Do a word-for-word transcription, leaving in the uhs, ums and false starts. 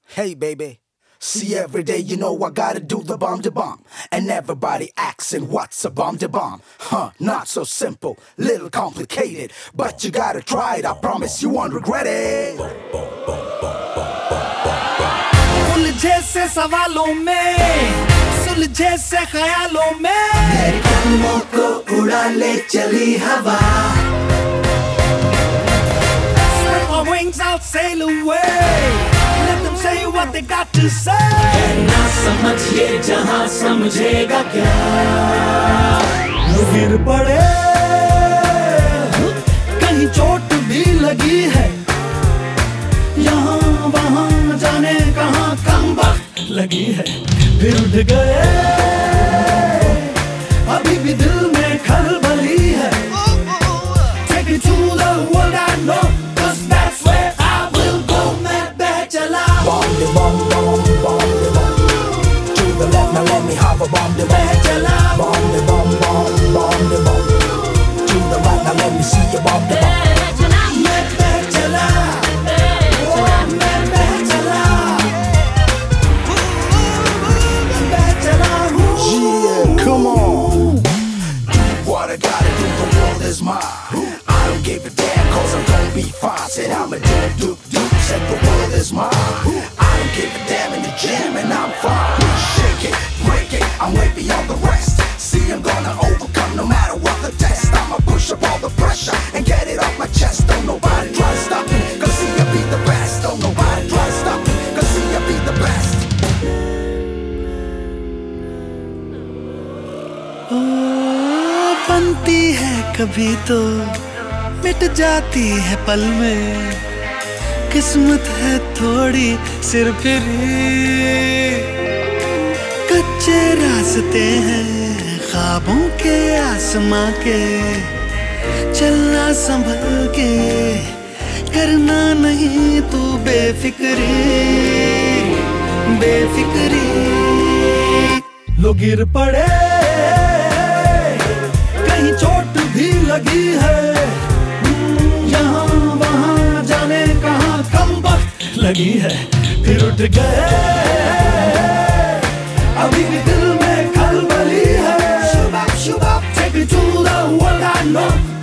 Hey baby, see every day you know I gotta do the bomb to bomb. And everybody asking what's a bomb to bomb. Huh, not so simple, little complicated. But you gotta try it, I promise you won't regret it. उलझे से सवालों में, सुलझे से ख्यालों में, तेरे कदमों को उड़ा ले चली हवा. Spread my wings, I'll sail away. Let them say what they got to say. ना समझ ये जहां समझेगा क्या. गिर पड़े, कहीं चोट भी लगी है. यहाँ वहाँ जाने कहाँ कम वक्त लगी है. फिर उठ गए, अभी भी दिल में खलबली है. Take me to the world I know, 'cause that's where I will go. मैं बह चला. Bomb the bomb, bomb, bomb the bomb. To the left, now let me have a bomb the bomb. बह चला. Bomb the bomb, bomb, bomb the bomb. To the right, now let me see you bomb the bomb. मैं बह चला. ओ, मैं बह चला. बह चला हूँ. Yeah, come on. Do what I gotta do, the world is mine. I don't give a damn, cause I'm gonna be fine. Said I'm a doop, doop, doop, said the world is mine. I don't give a damn in the gym and I'm fine. Shake it, break it, I'm way beyond the rest. See, I'm gonna overcome no matter what the test. I'ma push up all the pressure and get it off my chest. Don't nobody try to stop me, cause see, I be the best. Don't nobody try to stop me, cause see, I be the best. ओ, बनती है कभी तो मिट जाती है पल में. किस्मत है थोड़ी सिर फिरी. कच्चे रास्ते हैं ख्वाबों के आसमां के. चलना संभल के, करना नहीं तू बेफिक्री. बेफिक्री. लोग गिर पड़े, कहीं चोट भी लगी है. यहाँ वहाँ जाने कहाँ कम वक्त लगी है. फिर उठ गए, अभी भी दिल में खलबली है. Take me to the world I know.